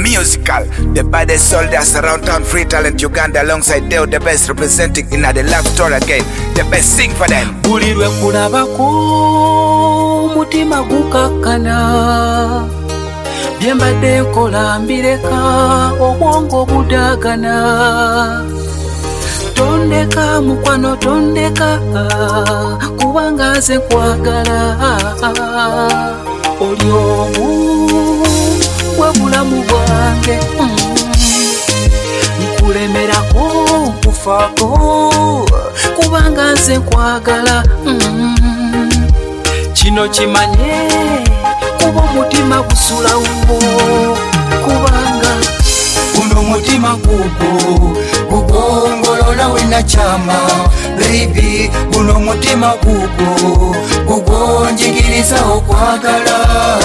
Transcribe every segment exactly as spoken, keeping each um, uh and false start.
musical. The baddest soldiers around town, free talent Uganda alongside Deo, the best representing in the love story again. The best sing for them. Bulirwe kulabako mutima gukakana byembadde nkola mbireka obwongo budagana tondeka mukwano tondeka kubanga nze nkwagala oli omu bwebulamu bwange nkulemerako nkufaako kubanga nze nkwagala kino kimanye kuba omutima gusulawo kubanga guno mutima gugo gugongolola wenakyama baby guno mutima gugo gugonjigiriza okwagala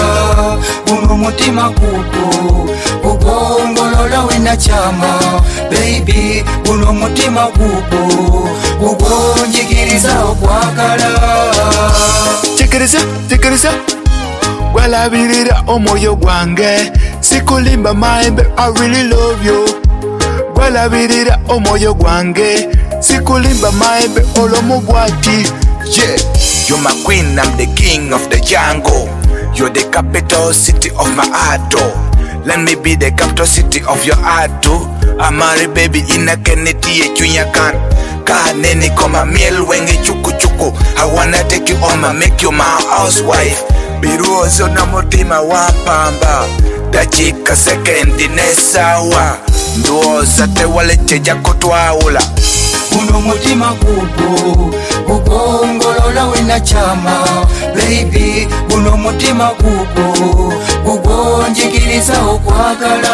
guno mutima gugo gugongolola wenakyama baby guno mutima gugo gugonjigiriza okwagala Chikiriza, chikiriza Gwalabirira omwoyo gwange sikulimba maembe, I really love you. Gwalabirira omwoyo gwange sikulimba maembe olomo bwati. Yeah, you're my queen, I'm the king of the jungle. You're the capital city of my heart. Let me be the capital city of your heart too. Amari baby ina keneti ye chunyakan. Ka neni koma miel wenge chuku chuku. I wanna take you home and make you my housewife. Biruozo na mutima wampamba dachika sekendi nesawa nduoza tewale cheja kutwaula guno mutima gugo gugongolola wenakyama baby guno mutima gugo gugonjigiriza okwagala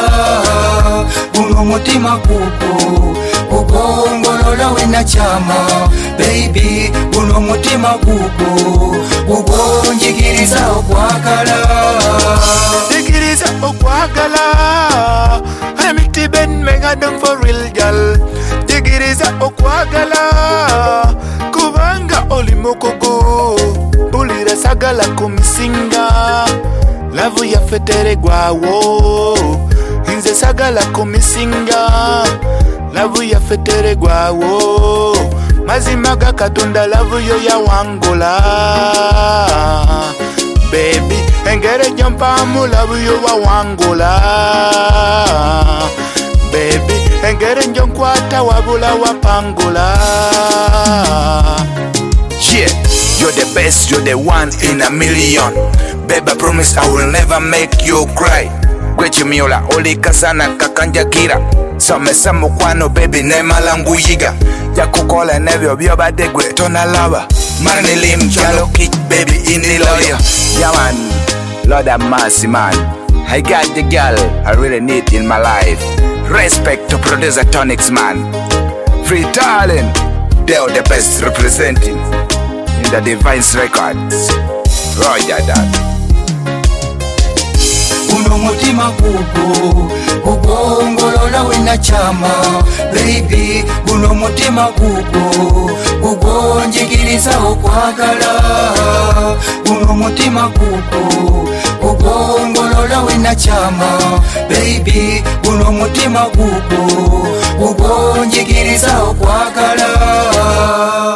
guno mutima gugo gugongolola wenakyama baby guno mutima gugo gugonjigiriza okwagala jigiriza okwagala Hamiti ben megadon for real gal jigiriza okwagala kubanga olimokogo bulira sagala kumisinga lavu ya fetere gwawo inze sagala kumisinga lavu ya fetere gwawo mazimaga katonda lavu yo ya wangula baby engere jompa mu lavu yo wa wangula baby engere njonkwata wabula wapangula. Yeah, you're the best, you're the one in a million. Baby, I promise I will never make you cry. Gwechi miola oli kasana kakanja kira Samesa mukwano baby nema langu yiga Yakukola nevyo biobade gwe tona lava Mani lim jalo kick baby in the lawyer. Yeah man, Lord have mercy man. I got the girl I really need in my life. Respect to producer Tonics man. Free talent, they're the best representing in the Divines Records. Roger that. Guno mutima gugo gugongolola wenakyama baby guno mutima gugo gugonjigiriza okwagala guno mutima gugo gugongolola wenakyama baby guno mutima gugo gugonjigiriza okwagala